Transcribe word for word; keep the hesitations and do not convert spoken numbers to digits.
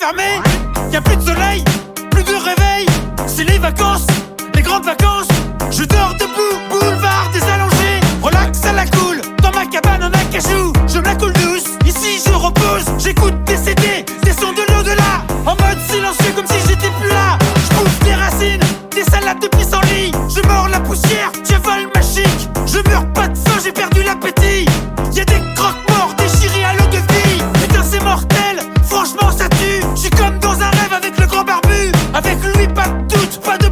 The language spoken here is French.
fermés. Y'a plus de soleil, plus de réveil. C'est les vacances, les grandes vacances. Je dors debout, boulevard des allongés. Relax à la cool, dans ma cabane en acajou. Je me la coule douce, ici je repose. J'écoute des C D, des sons de l'au-delà. En mode silencieux comme si j'étais plus là. Je bouffe des racines, des salades de pissenlit. Je mords la poussière, j'avale ma chic. Je meurs pas de faim, j'ai perdu l'appétit. Y'a des croque-morts déchirés à l'eau de vie. Putain c'est mortel, franchement ça tue. J'suis comme dans un rêve avec le grand barbu. Avec lui pas de doute, pas de